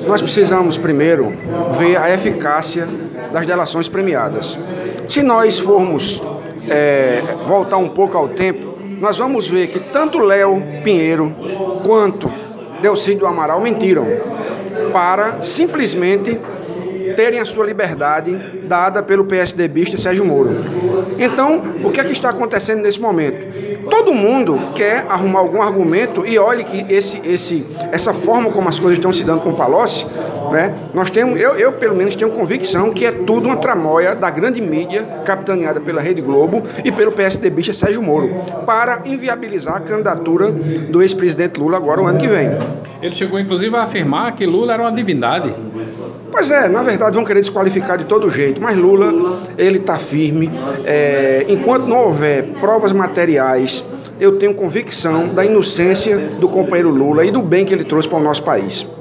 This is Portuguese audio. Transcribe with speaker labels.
Speaker 1: nós precisamos primeiro ver a eficácia das delações premiadas. Se nós formos voltar um pouco ao tempo, nós vamos ver que tanto Léo Pinheiro quanto Delcídio Amaral mentiram para simplesmente terem a sua liberdade dada pelo PSDBista Sérgio Moro. Então, o que é que está acontecendo nesse momento? Todo mundo quer arrumar algum argumento e olhe que essa forma como as coisas estão se dando com o Palocci, né? Eu pelo menos tenho convicção que é tudo uma tramóia da grande mídia capitaneada pela Rede Globo e pelo PSDBista Sérgio Moro para inviabilizar a candidatura do ex-presidente Lula agora o ano que vem.
Speaker 2: Ele chegou inclusive a afirmar que Lula era uma divindade.
Speaker 1: Pois é, na verdade vão querer desqualificar de todo jeito, mas Lula, ele está firme. Enquanto não houver provas materiais, eu tenho convicção da inocência do companheiro Lula e do bem que ele trouxe para o nosso país.